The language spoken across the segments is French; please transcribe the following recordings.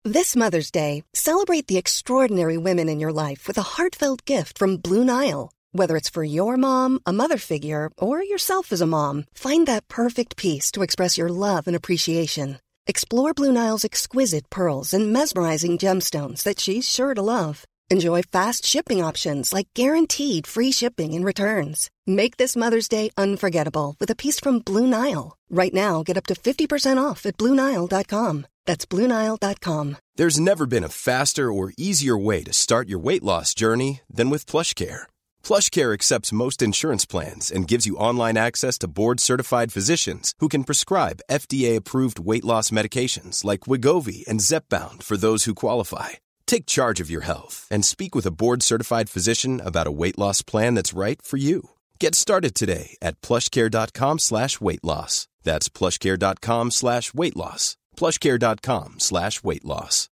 This Mother's Day, celebrate the extraordinary women in your life with a heartfelt gift from Blue Nile. Whether it's for your mom, a mother figure, or yourself as a mom, find that perfect piece to express your love and appreciation. Explore Blue Nile's exquisite pearls and mesmerizing gemstones that she's sure to love. Enjoy fast shipping options like guaranteed free shipping and returns. Make this Mother's Day unforgettable with a piece from Blue Nile. Right now, get up to 50% off at BlueNile.com. That's BlueNile.com. There's never been a faster or easier way to start your weight loss journey than with PlushCare. PlushCare accepts most insurance plans and gives you online access to board-certified physicians who can prescribe FDA-approved weight loss medications like Wegovy and Zepbound for those who qualify. Take charge of your health and speak with a board-certified physician about a weight loss plan that's right for you. Get started today at plushcare.com/weight-loss. That's plushcare.com/weight-loss. plushcare.com/weight-loss.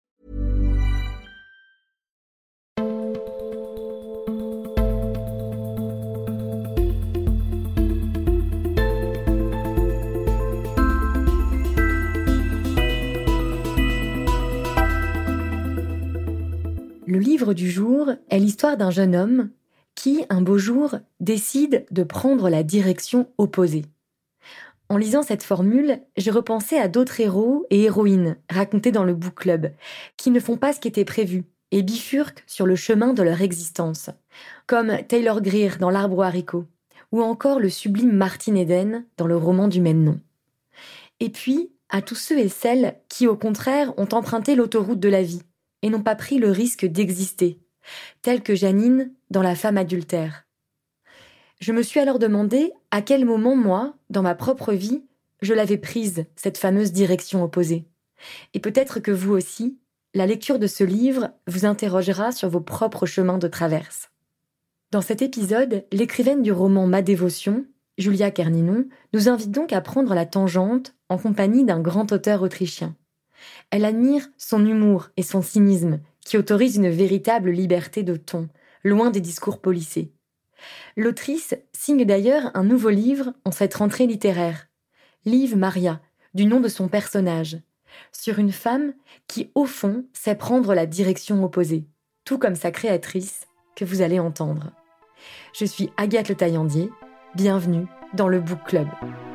Le livre du jour est l'histoire d'un jeune homme qui, un beau jour, décide de prendre la direction opposée. En lisant cette formule, j'ai repensé à d'autres héros et héroïnes racontés dans le book club, qui ne font pas ce qui était prévu et bifurquent sur le chemin de leur existence, comme Taylor Greer dans L'Arbre aux haricots, ou encore le sublime Martin Eden dans le roman du même nom. Et puis, à tous ceux et celles qui, au contraire, ont emprunté l'autoroute de la vie et n'ont pas pris le risque d'exister, tels que Janine dans La femme adultère. Je me suis alors demandé à quel moment, moi, dans ma propre vie, je l'avais prise, cette fameuse direction opposée. Et peut-être que vous aussi, la lecture de ce livre vous interrogera sur vos propres chemins de traverse. Dans cet épisode, l'écrivaine du roman Ma dévotion, Julia Kerninon, nous invite donc à prendre la tangente en compagnie d'un grand auteur autrichien. Elle admire son humour et son cynisme, qui autorisent une véritable liberté de ton, loin des discours policés. L'autrice signe d'ailleurs un nouveau livre en cette rentrée littéraire, Liv Maria, du nom de son personnage, sur une femme qui, au fond, sait prendre la direction opposée, tout comme sa créatrice, que vous allez entendre. Je suis Agathe Le Taillandier, bienvenue dans le Book Club.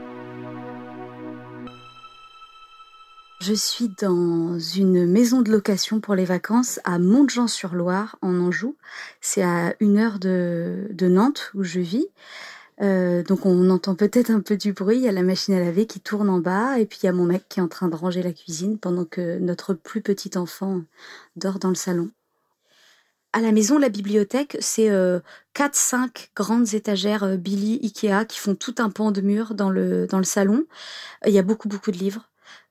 Je suis dans une maison de location pour les vacances à Montjean-sur-Loire, en Anjou. C'est à 1 heure de Nantes, où je vis. Donc on entend peut-être un peu du bruit. Il y a la machine à laver qui tourne en bas. Et puis il y a mon mec qui est en train de ranger la cuisine pendant que notre plus petit enfant dort dans le salon. À la maison, la bibliothèque, c'est 4-5 grandes étagères Billy Ikea qui font tout un pan de mur dans le salon. Il y a beaucoup de livres.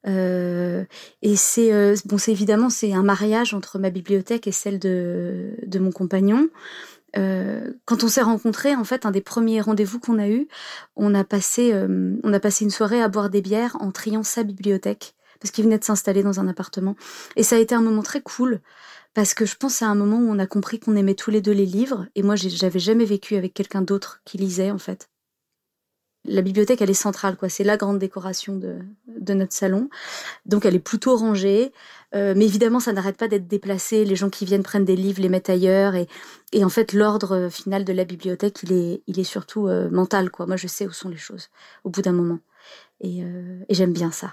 Et c'est évidemment c'est un mariage entre ma bibliothèque et celle de mon compagnon. Quand on s'est rencontrés, en fait, un des premiers rendez-vous qu'on a eu, on a passé une soirée à boire des bières en triant sa bibliothèque parce qu'il venait de s'installer dans un appartement. Et ça a été un moment très cool parce que je pense que c'est un moment où on a compris qu'on aimait tous les deux les livres. Et moi, j'avais jamais vécu avec quelqu'un d'autre qui lisait, en fait. La bibliothèque, elle est centrale, quoi. C'est la grande décoration de notre salon. Donc, elle est plutôt rangée. Mais évidemment, ça n'arrête pas d'être déplacé. Les gens qui viennent prennent des livres, les mettent ailleurs. Et en fait, l'ordre final de la bibliothèque, il est surtout mental, quoi. Moi, je sais où sont les choses, au bout d'un moment. Et j'aime bien ça.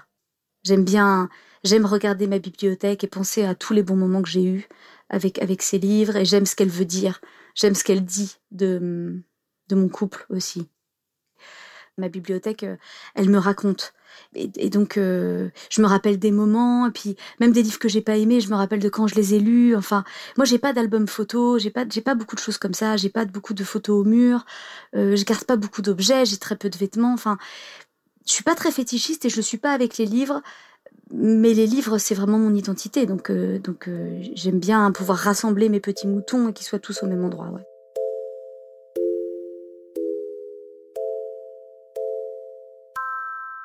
J'aime regarder ma bibliothèque et penser à tous les bons moments que j'ai eus avec ces livres. Et j'aime ce qu'elle veut dire. J'aime ce qu'elle dit de mon couple aussi. Ma bibliothèque, elle me raconte. Et donc, je me rappelle des moments, et puis même des livres que j'ai pas aimés, je me rappelle de quand je les ai lus. Enfin, moi, j'ai pas d'album photo, j'ai pas beaucoup de choses comme ça, j'ai pas beaucoup de photos au mur, je garde pas beaucoup d'objets, j'ai très peu de vêtements. Enfin, je suis pas très fétichiste et je le suis pas avec les livres, mais les livres, c'est vraiment mon identité. Donc, j'aime bien pouvoir rassembler mes petits moutons et qu'ils soient tous au même endroit, ouais.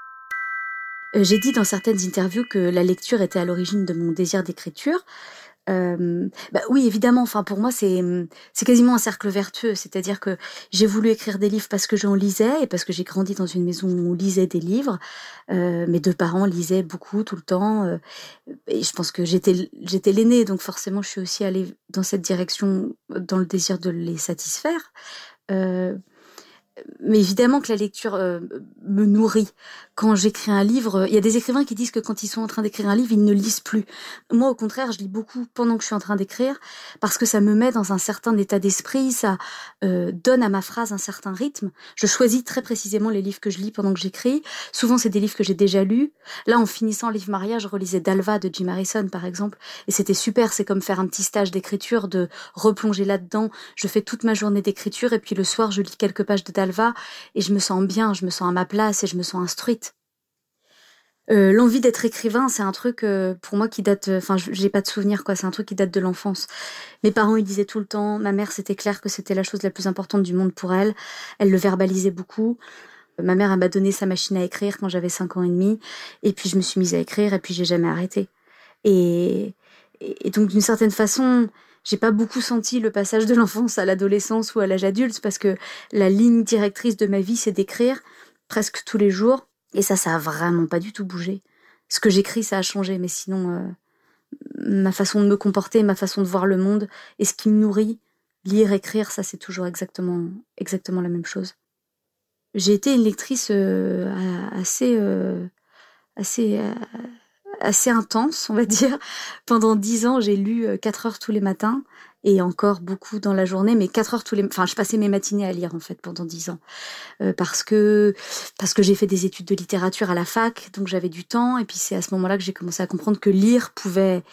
J'ai dit dans certaines interviews que la lecture était à l'origine de mon désir d'écriture. Oui, évidemment. Enfin, pour moi, c'est quasiment un cercle vertueux. C'est-à-dire que j'ai voulu écrire des livres parce que j'en lisais et parce que j'ai grandi dans une maison où on lisait des livres. Mes deux parents lisaient beaucoup, tout le temps. Et je pense que j'étais l'aînée, donc forcément, je suis aussi allée dans cette direction dans le désir de les satisfaire. Mais évidemment que la lecture me nourrit. Quand j'écris un livre, il y a des écrivains qui disent que quand ils sont en train d'écrire un livre, ils ne lisent plus. Moi, au contraire, je lis beaucoup pendant que je suis en train d'écrire parce que ça me met dans un certain état d'esprit, ça donne à ma phrase un certain rythme. Je choisis très précisément les livres que je lis pendant que j'écris. Souvent, c'est des livres que j'ai déjà lus. Là, en finissant le livre Maria, je relisais Dalva de Jim Harrison, par exemple, et c'était super. C'est comme faire un petit stage d'écriture, de replonger là-dedans. Je fais toute ma journée d'écriture et puis le soir, je lis quelques pages de Dalva et je me sens bien, je me sens à ma place et je me sens instruite. L'envie d'être écrivain, c'est un truc pour moi qui date, j'ai pas de souvenir quoi, c'est un truc qui date de l'enfance. Mes parents ils disaient tout le temps, ma mère c'était clair que c'était la chose la plus importante du monde pour elle, elle le verbalisait beaucoup. Ma mère elle m'a donné sa machine à écrire quand j'avais 5 ans et demi et puis je me suis mise à écrire et puis j'ai jamais arrêté. Et donc d'une certaine façon, j'ai pas beaucoup senti le passage de l'enfance à l'adolescence ou à l'âge adulte parce que la ligne directrice de ma vie c'est d'écrire presque tous les jours. Et ça a vraiment pas du tout bougé. Ce que j'écris, ça a changé, mais sinon, ma façon de me comporter, ma façon de voir le monde, et ce qui me nourrit, lire, écrire, ça c'est toujours exactement la même chose. J'ai été une lectrice assez intense, on va dire. Pendant 10 ans, j'ai lu 4 heures tous les matins, et encore beaucoup dans la journée, mais 4 heures je passais mes matinées à lire, en fait, pendant 10 ans. Parce que j'ai fait des études de littérature à la fac, donc j'avais du temps, et puis c'est à ce moment-là que j'ai commencé à comprendre que lire pouvait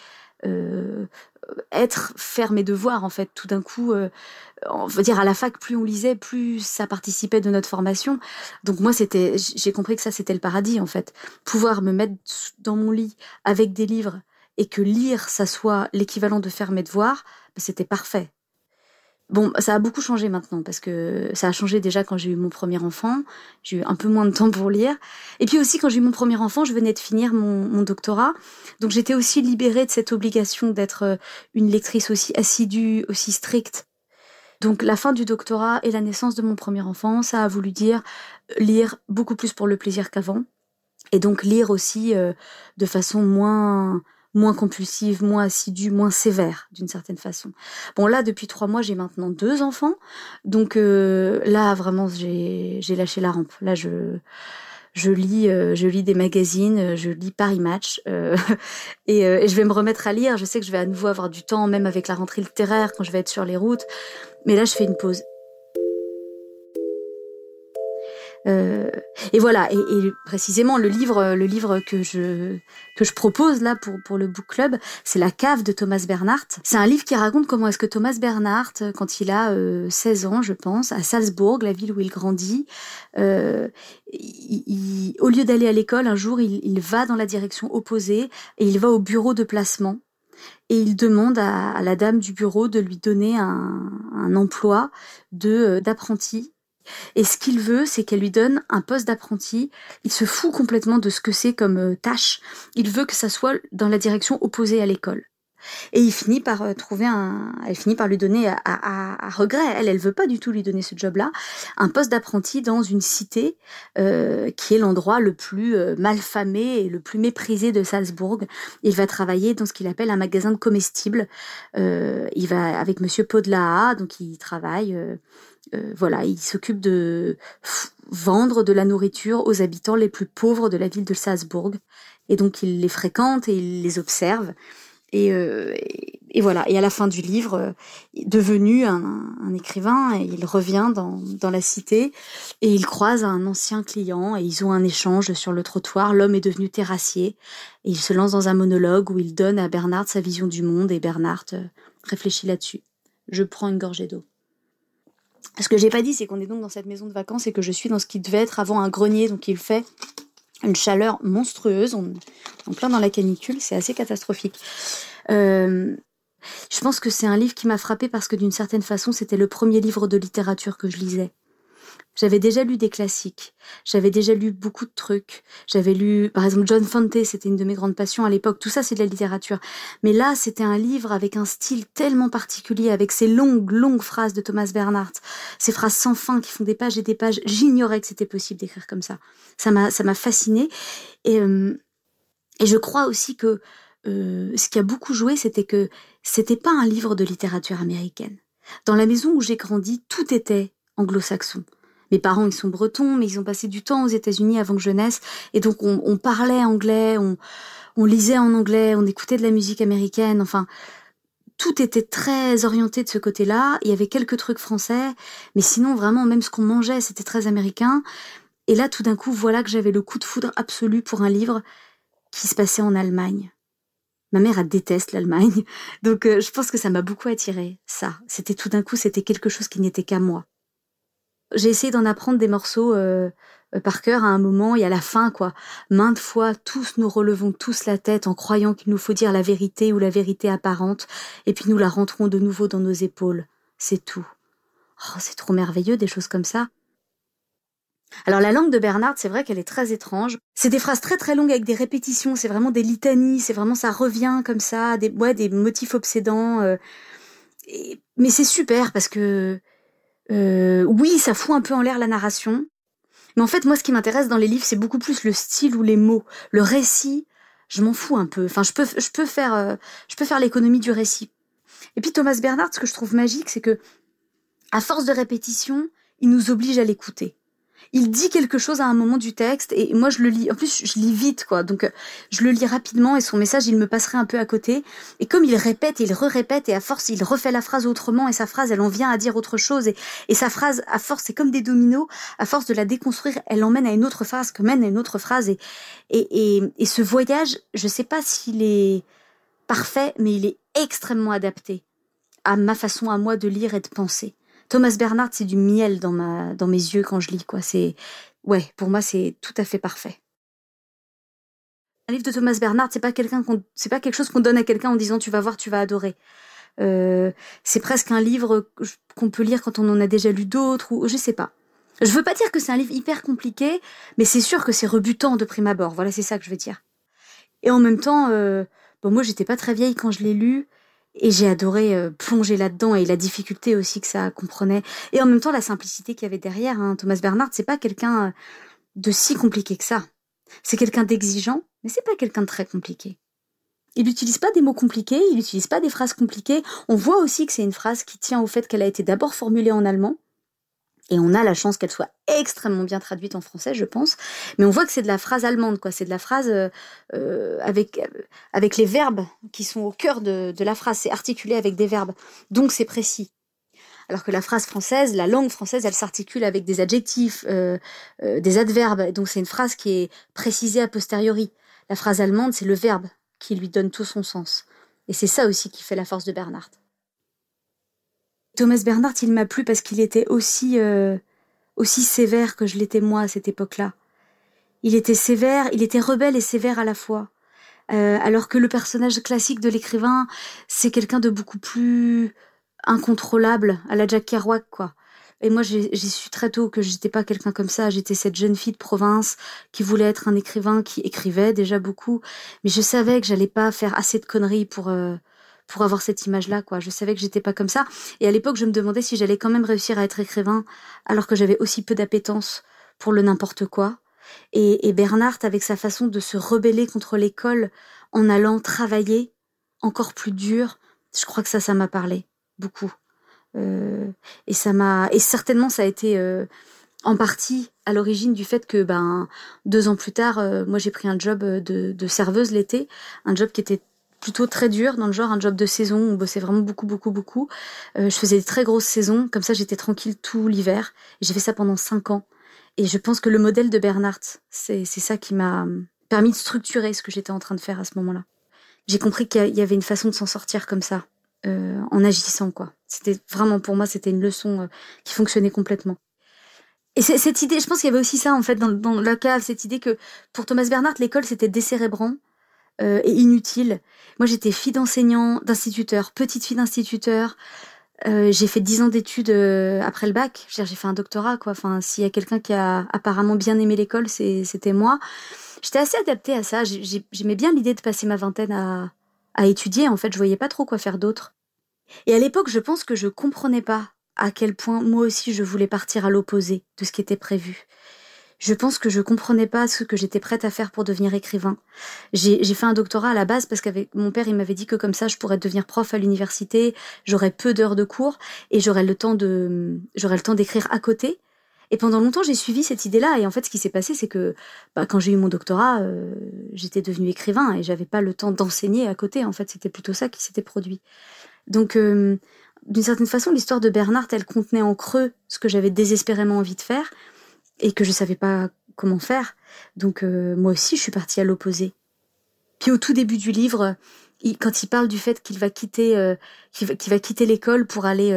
faire mes devoirs, en fait. Tout d'un coup, on veut dire à la fac, plus on lisait, plus ça participait de notre formation. Donc moi, j'ai compris que ça, c'était le paradis, en fait. Pouvoir me mettre dans mon lit avec des livres et que lire, ça soit l'équivalent de faire mes devoirs, c'était parfait. Bon, ça a beaucoup changé maintenant parce que ça a changé déjà quand j'ai eu mon premier enfant. J'ai eu un peu moins de temps pour lire. Et puis aussi, quand j'ai eu mon premier enfant, je venais de finir mon doctorat. Donc j'étais aussi libérée de cette obligation d'être une lectrice aussi assidue, aussi stricte. Donc la fin du doctorat et la naissance de mon premier enfant, ça a voulu dire lire beaucoup plus pour le plaisir qu'avant. Et donc lire aussi de façon moins compulsive, moins assidue, moins sévère, d'une certaine façon. Bon, là, depuis 3 mois, j'ai maintenant 2 enfants. Donc là, vraiment, j'ai lâché la rampe. Là, je lis des magazines, je lis Paris Match. Et je vais me remettre à lire. Je sais que je vais à nouveau avoir du temps, même avec la rentrée littéraire, quand je vais être sur les routes. Mais là, je fais une pause. Et voilà, et précisément le livre que je propose là pour le book club, c'est La cave de Thomas Bernhardt. C'est un livre qui raconte comment est-ce que Thomas Bernhardt, quand il a 16 ans, je pense, à Salzbourg, la ville où il grandit, au lieu d'aller à l'école, un jour, il va dans la direction opposée et il va au bureau de placement. Et il demande à la dame du bureau de lui donner un emploi d'apprenti. Et ce qu'il veut, c'est qu'elle lui donne un poste d'apprenti. Il se fout complètement de ce que c'est comme tâche. Il veut que ça soit dans la direction opposée à l'école. Et il finit par elle finit par lui donner à regret. Elle veut pas du tout lui donner ce job-là. Un poste d'apprenti dans une cité qui est l'endroit le plus malfamé et le plus méprisé de Salzbourg. Il va travailler dans ce qu'il appelle un magasin de comestibles. Il va avec Monsieur Podlaha, donc il travaille. Il s'occupe de vendre de la nourriture aux habitants les plus pauvres de la ville de Salzbourg. Et donc il les fréquente et il les observe. Et voilà. Et à la fin du livre, devenu un écrivain, il revient dans la cité et il croise un ancien client et ils ont un échange sur le trottoir. L'homme est devenu terrassier et il se lance dans un monologue où il donne à Bernhardt sa vision du monde et Bernhardt réfléchit là-dessus. Je prends une gorgée d'eau. Ce que j'ai pas dit, c'est qu'on est donc dans cette maison de vacances et que je suis dans ce qui devait être avant un grenier, donc il fait une chaleur monstrueuse, on est en plein dans la canicule, c'est assez catastrophique. Je pense que c'est un livre qui m'a frappée parce que d'une certaine façon, c'était le premier livre de littérature que je lisais. J'avais déjà lu des classiques, j'avais déjà lu beaucoup de trucs. J'avais lu, par exemple, John Fante, c'était une de mes grandes passions à l'époque. Tout ça, c'est de la littérature. Mais là, c'était un livre avec un style tellement particulier, avec ces longues phrases de Thomas Bernhardt, ces phrases sans fin qui font des pages et des pages. J'ignorais que c'était possible d'écrire comme ça. Ça m'a fascinée. Et je crois aussi que ce qui a beaucoup joué, c'était que c'était pas un livre de littérature américaine. Dans la maison où j'ai grandi, tout était anglo-saxon. Mes parents, ils sont bretons, mais ils ont passé du temps aux États-Unis avant que je naisse. Et donc, on parlait anglais, on lisait en anglais, on écoutait de la musique américaine. Enfin, tout était très orienté de ce côté-là. Il y avait quelques trucs français, mais sinon, vraiment, même ce qu'on mangeait, c'était très américain. Et là, tout d'un coup, voilà que j'avais le coup de foudre absolu pour un livre qui se passait en Allemagne. Ma mère, elle déteste l'Allemagne. Donc, je pense que ça m'a beaucoup attirée, ça. C'était tout d'un coup, c'était quelque chose qui n'était qu'à moi. J'ai essayé d'en apprendre des morceaux par cœur à un moment et à la fin, quoi. Maintes fois, tous nous relevons tous la tête en croyant qu'il nous faut dire la vérité ou la vérité apparente, et puis nous la rentrons de nouveau dans nos épaules. C'est tout. Oh, c'est trop merveilleux, des choses comme ça. Alors la langue de Bernhardt, c'est vrai qu'elle est très étrange. C'est des phrases très très longues avec des répétitions, c'est vraiment des litanies, c'est vraiment ça revient comme ça, des motifs obsédants. Mais c'est super parce que oui, ça fout un peu en l'air la narration. Mais en fait, moi, ce qui m'intéresse dans les livres, c'est beaucoup plus le style ou les mots. Le récit, je m'en fous un peu. Enfin, je peux faire l'économie du récit. Et puis Thomas Bernhardt, ce que je trouve magique, c'est que, à force de répétition, il nous oblige à l'écouter. Il dit quelque chose à un moment du texte et moi je le lis. En plus, je lis vite, quoi. Donc, je le lis rapidement et son message, il me passerait un peu à côté. Et comme il répète, il re-répète et à force, il refait la phrase autrement et sa phrase, elle en vient à dire autre chose. Et sa phrase, à force, c'est comme des dominos. À force de la déconstruire, elle emmène à une autre phrase, qui mène à une autre phrase. Et ce voyage, je sais pas s'il est parfait, mais il est extrêmement adapté à ma façon à moi de lire et de penser. Thomas Bernhardt, c'est du miel dans mes yeux quand je lis, quoi. Pour moi, c'est tout à fait parfait. Un livre de Thomas Bernhardt, c'est pas quelque chose qu'on donne à quelqu'un en disant tu vas voir, tu vas adorer. C'est presque un livre qu'on peut lire quand on en a déjà lu d'autres, ou je sais pas. Je veux pas dire que c'est un livre hyper compliqué, mais c'est sûr que c'est rebutant de prime abord. Voilà, c'est ça que je veux dire. Et en même temps, moi, j'étais pas très vieille quand je l'ai lu. Et j'ai adoré plonger là-dedans et la difficulté aussi que ça comprenait. Et en même temps, la simplicité qu'il y avait derrière. Hein. Thomas Bernhardt, c'est pas quelqu'un de si compliqué que ça. C'est quelqu'un d'exigeant, mais c'est pas quelqu'un de très compliqué. Il n'utilise pas des mots compliqués, il n'utilise pas des phrases compliquées. On voit aussi que c'est une phrase qui tient au fait qu'elle a été d'abord formulée en allemand. Et on a la chance qu'elle soit extrêmement bien traduite en français, je pense. Mais on voit que c'est de la phrase allemande, quoi. C'est de la phrase avec les verbes qui sont au cœur de la phrase. C'est articulé avec des verbes. Donc c'est précis. Alors que la phrase française, la langue française, elle s'articule avec des adjectifs, des adverbes. Et donc c'est une phrase qui est précisée a posteriori. La phrase allemande, c'est le verbe qui lui donne tout son sens. Et c'est ça aussi qui fait la force de Bernhardt. Thomas Bernhardt, il m'a plu parce qu'il était aussi sévère que je l'étais moi à cette époque-là. Il était sévère, il était rebelle et sévère à la fois. Alors que le personnage classique de l'écrivain, c'est quelqu'un de beaucoup plus incontrôlable, à la Jack Kerouac, quoi. Et moi, j'ai su très tôt que j'étais pas quelqu'un comme ça. J'étais cette jeune fille de province qui voulait être un écrivain, qui écrivait déjà beaucoup. Mais je savais que j'allais pas faire assez de conneries pour avoir cette image-là, quoi. Je savais que j'étais pas comme ça. Et à l'époque, je me demandais si j'allais quand même réussir à être écrivain, alors que j'avais aussi peu d'appétence pour le n'importe quoi. Et Bernhardt, avec sa façon de se rebeller contre l'école en allant travailler encore plus dur, je crois que ça m'a parlé beaucoup. Et certainement, ça a été en partie à l'origine du fait que 2 ans plus tard, moi j'ai pris un job de serveuse l'été, un job qui était plutôt très dur, dans le genre un job de saison, on bossait vraiment beaucoup. Je faisais des très grosses saisons, comme ça j'étais tranquille tout l'hiver. J'ai fait ça pendant 5 ans. Et je pense que le modèle de Bernhardt, c'est ça qui m'a permis de structurer ce que j'étais en train de faire à ce moment-là. J'ai compris qu'il y avait une façon de s'en sortir comme ça, en agissant, quoi. C'était vraiment, pour moi, c'était une leçon qui fonctionnait complètement. Et cette idée, je pense qu'il y avait aussi ça, en fait, dans la cave, cette idée que pour Thomas Bernhardt, l'école, c'était décérébrant et inutile. Moi, j'étais fille d'enseignant, d'instituteur, petite fille d'instituteur. J'ai fait 10 ans d'études après le bac. J'ai fait un doctorat, quoi. Enfin, s'il y a quelqu'un qui a apparemment bien aimé l'école, c'était moi. J'étais assez adaptée à ça. J'aimais bien l'idée de passer ma vingtaine à étudier. En fait, je voyais pas trop quoi faire d'autre. Et à l'époque, je pense que je comprenais pas à quel point moi aussi je voulais partir à l'opposé de ce qui était prévu. Je pense que je comprenais pas ce que j'étais prête à faire pour devenir écrivain. J'ai fait un doctorat à la base parce qu'avec mon père, il m'avait dit que comme ça, je pourrais devenir prof à l'université, j'aurais peu d'heures de cours et j'aurais le temps d'écrire à côté. Et pendant longtemps, j'ai suivi cette idée-là. Et en fait, ce qui s'est passé, c'est que quand j'ai eu mon doctorat, j'étais devenue écrivain et j'avais pas le temps d'enseigner à côté. En fait, c'était plutôt ça qui s'était produit. Donc, d'une certaine façon, l'histoire de Bernard, elle contenait en creux ce que j'avais désespérément envie de faire et que je savais pas comment faire. Donc, moi aussi, je suis partie à l'opposé. Puis au tout début du livre, quand il parle du fait qu'il va quitter l'école pour aller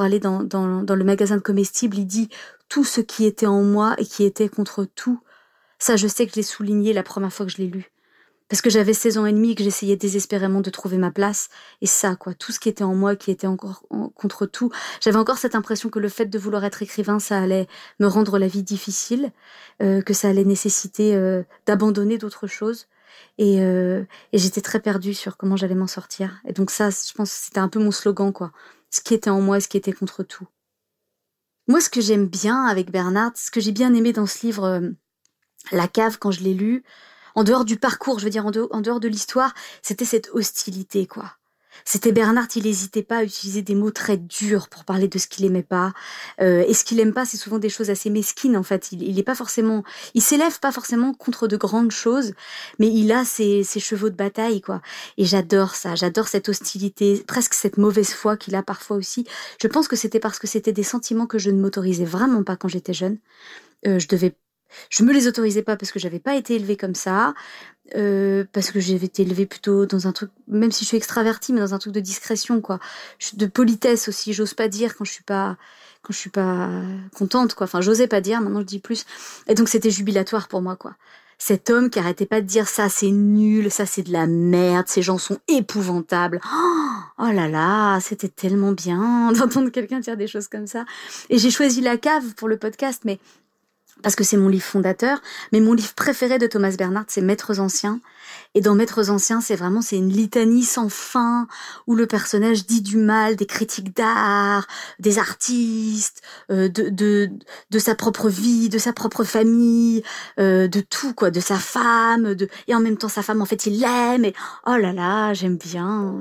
dans le magasin de comestibles, il dit tout ce qui était en moi et qui était contre tout. Ça, je sais que je l'ai souligné la première fois que je l'ai lu. Parce que j'avais 16 ans et demi et que j'essayais désespérément de trouver ma place. Et ça, quoi, tout ce qui était en moi, qui était encore contre tout. J'avais encore cette impression que le fait de vouloir être écrivain, ça allait me rendre la vie difficile, que ça allait nécessiter d'abandonner d'autres choses. Et j'étais très perdue sur comment j'allais m'en sortir. Et donc ça, je pense que c'était un peu mon slogan, quoi. Ce qui était en moi, ce qui était contre tout. Moi, ce que j'aime bien avec Bernard, ce que j'ai bien aimé dans ce livre, La cave, quand je l'ai lu, en dehors du parcours, je veux dire, en dehors de l'histoire, c'était cette hostilité, quoi. C'était Bernard, il n'hésitait pas à utiliser des mots très durs pour parler de ce qu'il aimait pas. Et ce qu'il aime pas, c'est souvent des choses assez mesquines, en fait. Il s'élève pas forcément contre de grandes choses, mais il a ses chevaux de bataille, quoi. Et j'adore ça, j'adore cette hostilité, presque cette mauvaise foi qu'il a parfois aussi. Je pense que c'était parce que c'était des sentiments que je ne m'autorisais vraiment pas quand j'étais jeune. Je me les autorisais pas parce que j'avais pas été élevée comme ça, parce que j'avais été élevée plutôt dans un truc, même si je suis extravertie, mais dans un truc de discrétion, quoi. De politesse aussi, j'ose pas dire quand je suis pas contente, quoi. Enfin, j'osais pas dire, maintenant je dis plus. Et donc c'était jubilatoire pour moi, quoi. Cet homme qui arrêtait pas de dire ça c'est nul, ça c'est de la merde, ces gens sont épouvantables. Oh là là, c'était tellement bien d'entendre quelqu'un dire des choses comme ça. Et j'ai choisi La cave pour le podcast, mais parce que c'est mon livre fondateur, mais mon livre préféré de Thomas Bernhard, c'est Maîtres anciens. Et dans Maîtres anciens, c'est une litanie sans fin, où le personnage dit du mal des critiques d'art, des artistes, de sa propre vie, de sa propre famille, de tout, quoi, de sa femme, et en même temps sa femme, en fait, il l'aime, et oh là là, j'aime bien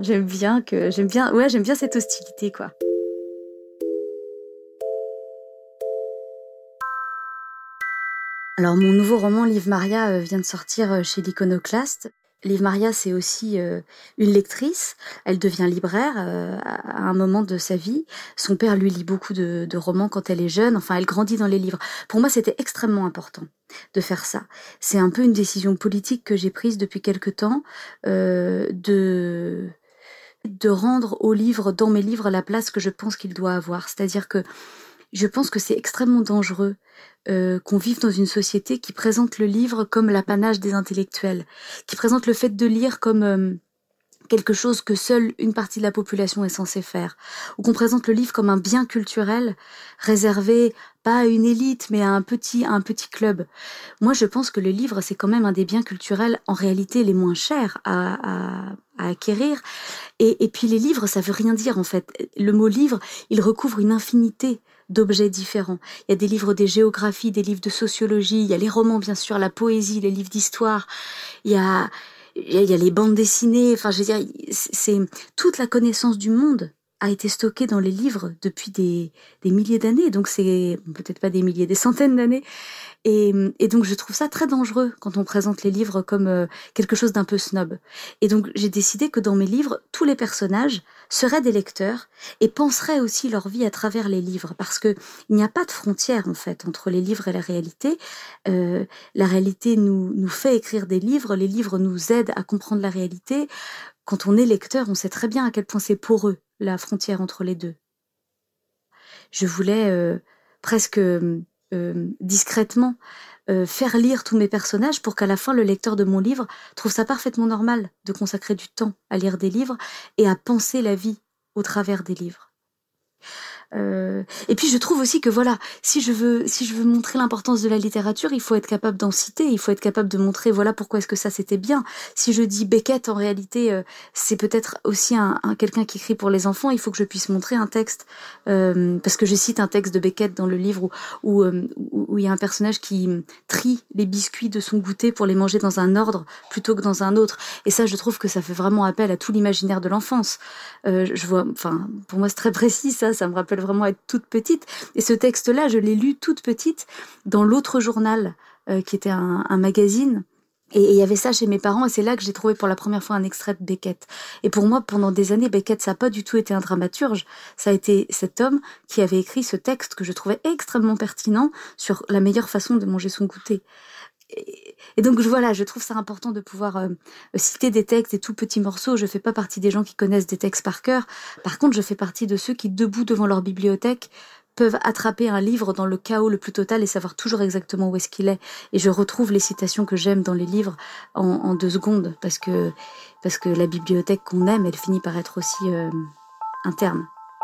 cette hostilité, quoi. Alors, mon nouveau roman, Liv Maria, vient de sortir chez l'Iconoclaste. Liv Maria, c'est aussi une lectrice. Elle devient libraire à un moment de sa vie. Son père lui lit beaucoup de romans quand elle est jeune. Enfin, elle grandit dans les livres. Pour moi, c'était extrêmement important de faire ça. C'est un peu une décision politique que j'ai prise depuis quelque temps, de rendre au livre, dans mes livres, la place que je pense qu'il doit avoir. C'est-à-dire que je pense que c'est extrêmement dangereux qu'on vive dans une société qui présente le livre comme l'apanage des intellectuels, qui présente le fait de lire comme quelque chose que seule une partie de la population est censée faire, ou qu'on présente le livre comme un bien culturel réservé pas à une élite mais à un petit club. Moi, je pense que le livre, c'est quand même un des biens culturels en réalité les moins chers à acquérir. Et puis les livres, ça veut rien dire en fait. Le mot livre, il recouvre une infinité d'objets différents. Il y a des livres de géographie, des livres de sociologie, il y a les romans bien sûr, la poésie, les livres d'histoire, il y a les bandes dessinées, enfin je veux dire, c'est toute la connaissance du monde a été stockée dans les livres depuis des milliers d'années, donc c'est peut-être pas des milliers, des centaines d'années. Et donc je trouve ça très dangereux quand on présente les livres comme quelque chose d'un peu snob. Et donc j'ai décidé que dans mes livres, tous les personnages seraient des lecteurs et penseraient aussi leur vie à travers les livres, parce que il n'y a pas de frontière en fait entre les livres et la réalité. La réalité nous fait écrire des livres, les livres nous aident à comprendre la réalité. Quand on est lecteur, on sait très bien à quel point c'est poreux la frontière entre les deux. Je voulais presque discrètement faire lire tous mes personnages pour qu'à la fin le lecteur de mon livre trouve ça parfaitement normal de consacrer du temps à lire des livres et à penser la vie au travers des livres. Et puis je trouve aussi que voilà, si je veux montrer l'importance de la littérature, il faut être capable d'en citer, il faut être capable de montrer voilà pourquoi est-ce que ça c'était bien. Si je dis Beckett, en réalité, c'est peut-être aussi quelqu'un qui écrit pour les enfants, il faut que je puisse montrer un texte, parce que je cite un texte de Beckett dans le livre où il y a un personnage qui trie les biscuits de son goûter pour les manger dans un ordre plutôt que dans un autre. Et ça, je trouve que ça fait vraiment appel à tout l'imaginaire de l'enfance. Pour moi, c'est très précis, ça me rappelle vraiment être toute petite. Et ce texte-là, je l'ai lu toute petite dans l'autre journal, qui était un magazine. Et il y avait ça chez mes parents, et c'est là que j'ai trouvé pour la première fois un extrait de Beckett. Et pour moi, pendant des années, Beckett, ça n'a pas du tout été un dramaturge. Ça a été cet homme qui avait écrit ce texte que je trouvais extrêmement pertinent sur la meilleure façon de manger son goûter. Et donc voilà, je trouve ça important de pouvoir citer des textes, des tout petits morceaux. Je fais pas partie des gens qui connaissent des textes par cœur. Par contre, je fais partie de ceux qui, debout devant leur bibliothèque, peuvent attraper un livre dans le chaos le plus total et savoir toujours exactement où est-ce qu'il est. Et je retrouve les citations que j'aime dans les livres en 2 secondes, parce que la bibliothèque qu'on aime, elle finit par être aussi interne.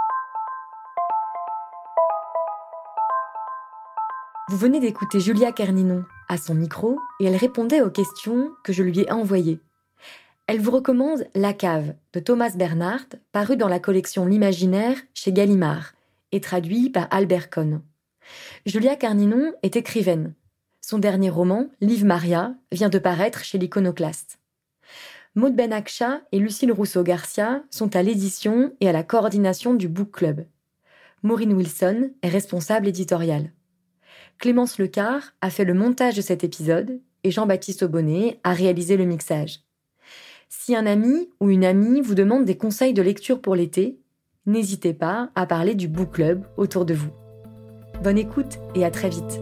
Vous venez d'écouter Julia Kerninon à son micro et elle répondait aux questions que je lui ai envoyées. Elle vous recommande La Cave de Thomas Bernhardt, paru dans la collection L'Imaginaire chez Gallimard et traduit par Albert Cohn. Julia Kerninon est écrivaine. Son dernier roman, Liv Maria, vient de paraître chez l'Iconoclaste. Maud Benakcha et Lucille Rousseau-Garcia sont à l'édition et à la coordination du Book Club. Maureen Wilson est responsable éditoriale. Clémence Lecard a fait le montage de cet épisode et Jean-Baptiste Aubonnet a réalisé le mixage. Si un ami ou une amie vous demande des conseils de lecture pour l'été, n'hésitez pas à parler du Book Club autour de vous. Bonne écoute et à très vite.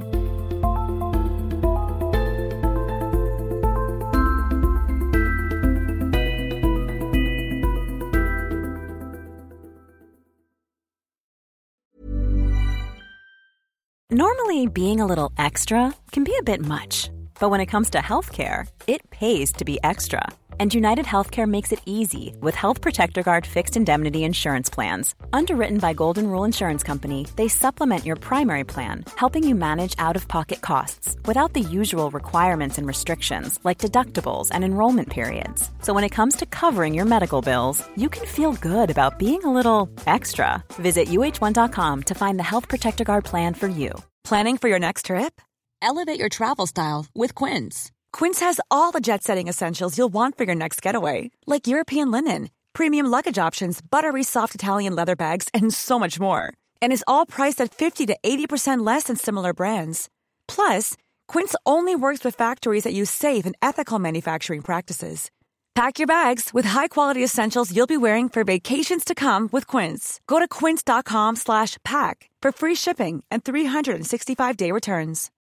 Normally, being a little extra can be a bit much, but when it comes to healthcare, it pays to be extra. And United Healthcare makes it easy with Health Protector Guard fixed indemnity insurance plans. Underwritten by Golden Rule Insurance Company, they supplement your primary plan, helping you manage out-of-pocket costs without the usual requirements and restrictions like deductibles and enrollment periods. So when it comes to covering your medical bills, you can feel good about being a little extra. Visit uh1.com to find the Health Protector Guard plan for you. Planning for your next trip? Elevate your travel style with Quince. Quince has all the jet-setting essentials you'll want for your next getaway, like European linen, premium luggage options, buttery soft Italian leather bags, and so much more. And is all priced at 50 to 80% less than similar brands. Plus, Quince only works with factories that use safe and ethical manufacturing practices. Pack your bags with high-quality essentials you'll be wearing for vacations to come with Quince. Go to quince.com/pack for free shipping and 365-day returns.